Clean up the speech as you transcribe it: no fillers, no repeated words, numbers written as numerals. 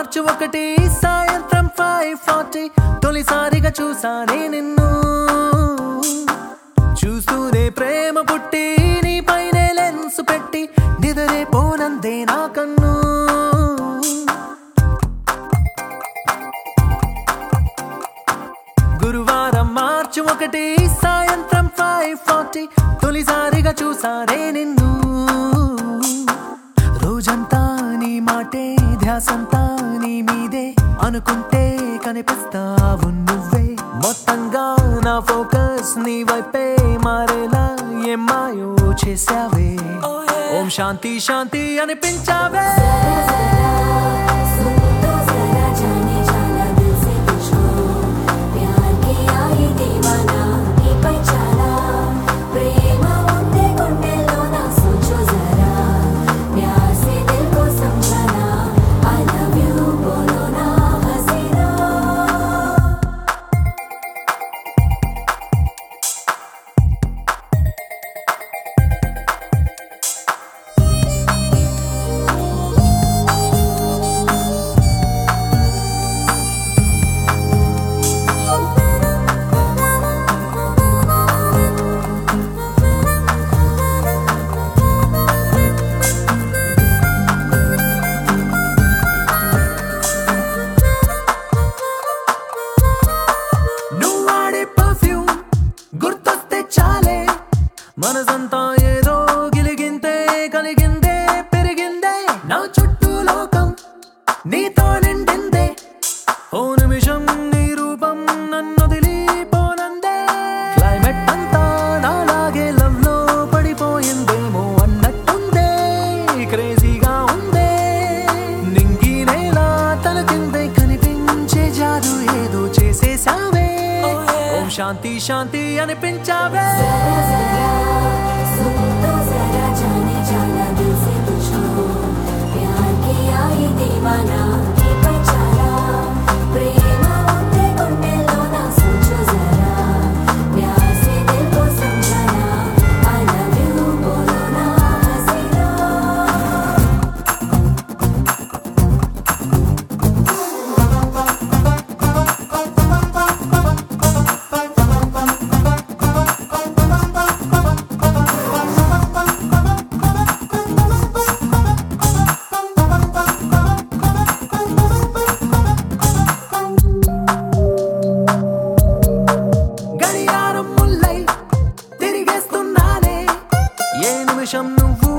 మార్చి 1 సాయంత్రం 5:40 తొలిసారిగా చూసానే నిన్ను చూస్తూనే ప్రేమ పుట్టి నీ పైనే లెన్స్ పెట్టి నిదరే పోనందే నా కన్ను గురువారం మార్చి 1 సాయంత్రం 5:40 తొలిసారిగా చూసానే నిన్ను రోజంతా నీ మాటే ధ్యాసంతా నీ మీదే అనుకుంటే కనిపిస్తావు నువ్వే మొత్తంగా నా ఫోకస్ నీ వైపే మారేలా ఏం మాయో చేసావే ఓం శాంతి శాంతి అనిపించావే మనసంతా ఏదో గిలిగింతే కలిగిందే పెరిగిందే నా చుట్టూ లోకం నీతో నిండిందే ఓ నిమిషం నీ రూపం నన్ను వదిలిపోనందే క్లైమేట్ అంతా నాలాగే లవ్ లో పడిపోయిందేమో అన్నట్టుందే క్రేజీగా ఉందే నింగి నేల తల కిందే కనిపించే జాదు ఏదో చేసేసావే ఓం శాంతి శాంతి అనిపించావే నిమిషం నువ్వు